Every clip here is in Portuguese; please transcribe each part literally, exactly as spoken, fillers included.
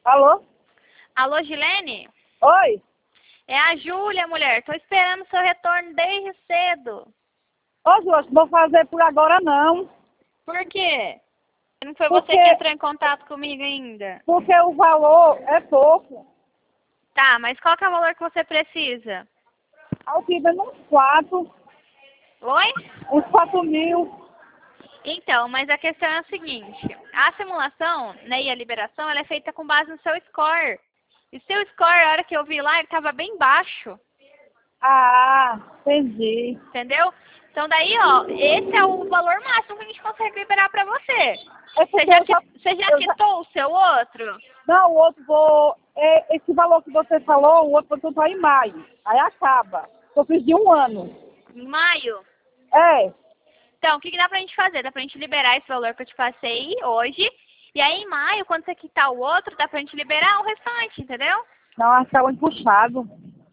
Alô? Alô, Gilene? Oi? É a Júlia, mulher. Tô esperando seu retorno desde cedo. Ô, Jorge, não vou fazer por agora não. Por quê? Não foi Porque, você que entrou em contato comigo ainda? porque o valor é pouco. Tá, mas qual que é o valor que você precisa? Alquiva uns quatro, Oi? uns quatro mil. Então, mas a questão é a seguinte. A simulação, né, e a liberação, ela é feita com base no seu score. E seu score, a hora que eu vi lá, ele estava bem baixo. Ah, entendi. Entendeu? Então daí, ó, esse é o valor máximo que a gente consegue liberar pra você. É Você porque já, eu já, qui- você já eu já... quitou o seu outro? Não, o outro vou... É, esse valor que você falou, o outro vou em maio. Aí acaba. Eu fiz de um ano. Em maio? É. Então, o que, que dá pra gente fazer? Dá pra gente liberar esse valor que eu te passei hoje. E aí, em maio, quando você quitar o outro, dá pra gente liberar o restante, entendeu? Não, acho que tá muito puxado.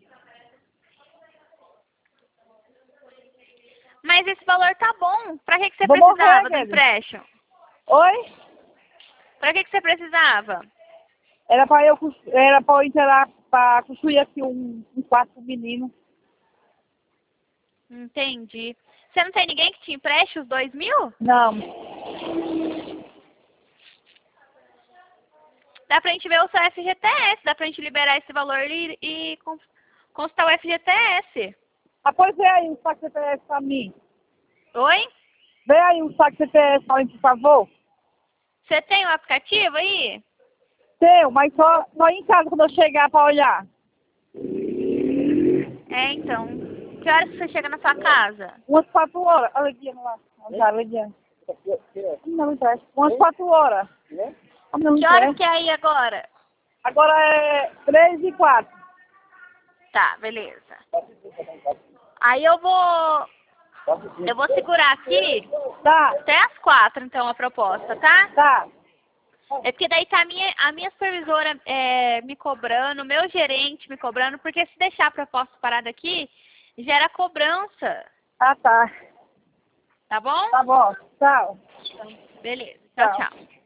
Mas esse valor tá bom. Pra que, que você Vou morrer, precisava do Guedes. empréstimo? Oi? Pra que, que você precisava? Era pra eu, cons- era pra eu entrar, pra construir aqui um, um quarto pro menino. Entendi. Você não tem ninguém que te empreste os dois mil? Não. Dá pra gente ver o seu F G T S, dá pra gente liberar esse valor e, e cons- constar o F G T S. Ah, pois vê aí um saco C P S pra mim. Oi? Vê aí um saco C P S pra mim, por favor. Você tem o aplicativo aí? Tenho, mas só, só em casa quando eu chegar pra olhar. É, então. Que horas que você chega na sua casa? Umas quatro horas. Olha aqui, lá. Já, olha aqui. Não me interessa. Umas quatro horas. Não me Que horas interessa. que é aí agora? Agora é três e quatro. Tá, beleza. Aí eu vou... Eu vou segurar aqui Tá, até as quatro, então, a proposta, tá? tá. É porque daí tá a minha, a minha supervisora é, me cobrando, o meu gerente me cobrando, porque se deixar a proposta parada aqui, gera cobrança, Ah, tá. tá bom? Tá bom. Tchau. Beleza. Tchau, Tchau. tchau.